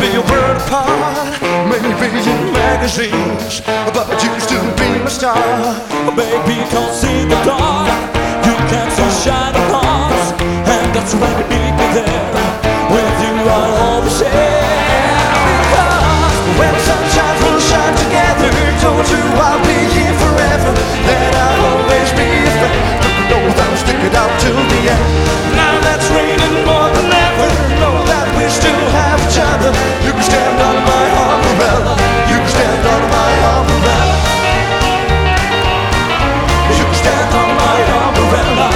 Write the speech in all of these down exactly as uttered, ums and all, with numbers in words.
be a word apart, maybe in magazines, but you still be my star. Baby, can't see the dark, you can't see shining hearts, and that's when you need me there. With you I'll always share. Because when sunshine will shine together, told you I'll be here forever, that I'll always be a friend. Know that I'll stick it out till the end. Now that's raining more than ever, know that we still have each other. You can stand under my umbrella, you can stand under my umbrella, you can stand under my umbrella.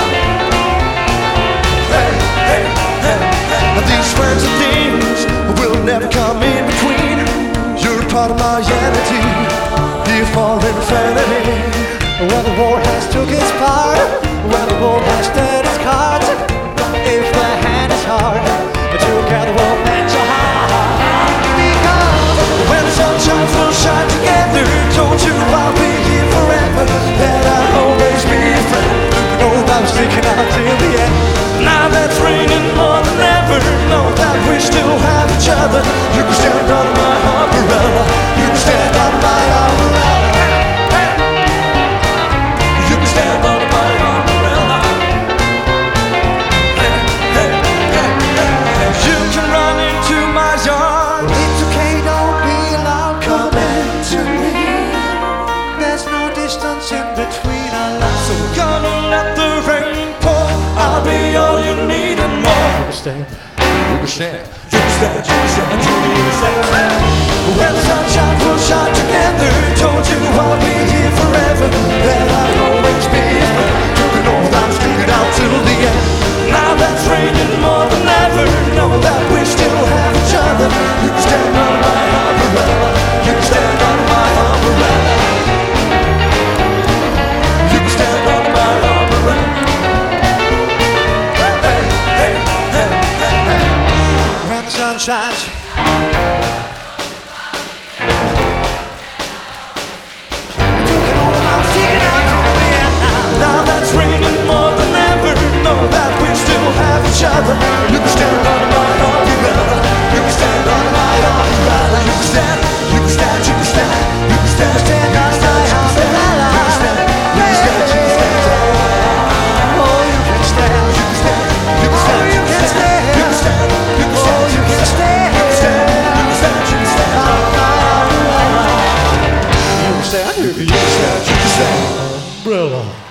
Hey, hey, hey, hey. These friends and things will never come in between. You're part of my entity, here for infinity. When the war has took its part, when the war has dealt its cards, if the hand is hard, together we'll match a heart. Because when the sunshine will shine together, told you I'll be here forever, that I'll always be a friend. Know that I'm sticking out till the end. Now that's raining more than ever, know that we still have each other. You can stand under my umbrella, you can stand under my umbrella, you can stand under my umbrella. Hey, hey, hey, hey. You can run into my yard, It's okay, don't be loud, come into me. there's no distance in between our lives. So we're gonna let the rain pour, I'll be all you need and more. Stay. You can stand, you can stand, you can stand, you can stand. When the sunshine will shine together, told you I'll be here forever, that I'll always be a friend. You can know that I'm sticking out till the end. Now that's raining more than ever, know that we still have each other. You can stand under my umbrella, you can stand under my umbrella, you can stand under my umbrella. Hey, hey, hey, hey, hey. When the sun shines, Now that's raining more than ever, know that we still have each other. You can stand under my umbrella, you can stand under my umbrella, you can stand, you can stand, you can stand, you can stand, stand under my umbrella, you can stand, you can stand, you can stand, oh, you can stand. you can stand, you can stand, you can stand, you can stand, you can stand, you can stand, you can stand, you can stand, you can stand, You can stand. you can stand, you can stand, Umbrella.